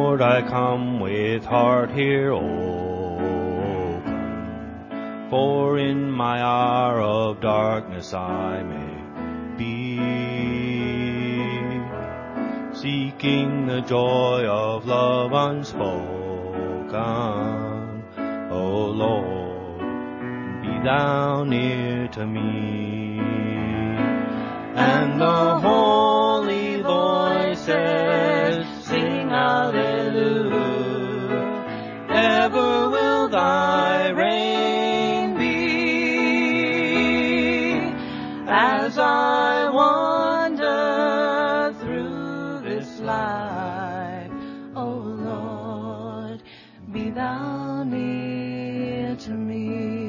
Lord, I come with heart here open, for in my hour of darkness I may be seeking the joy of love unspoken. O Lord, be thou near to me. And the holy voices sing hallelujah. Ever will thy reign be. As I wander through this life, O Lord, be thou near to me.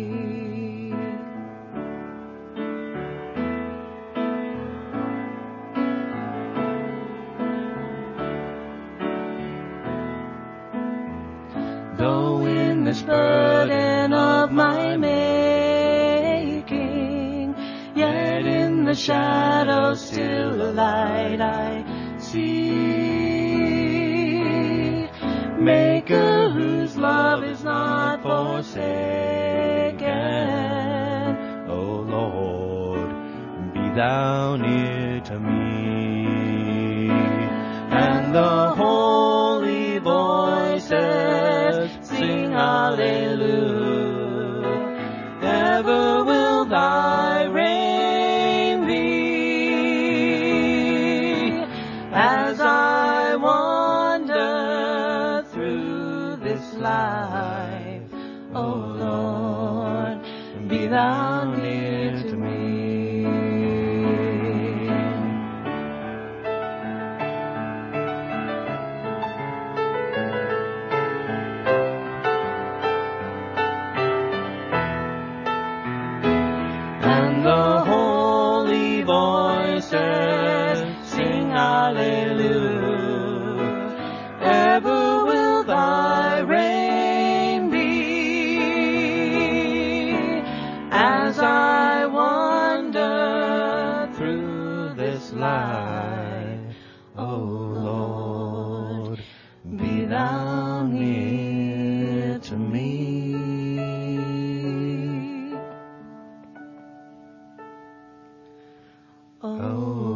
Though in this burden of my making, yet in the shadow still a light I see. Maker whose love is not forsaken, O Lord, be thou near to me. And the holy voices sing hallelujah. Ever will thy reign be. As I wander through this life, O Lord, be thou near to me. And the holy voices sing hallelujah. Ever will thy reign be. As I wander through this life, O Lord, be thou near to me. Oh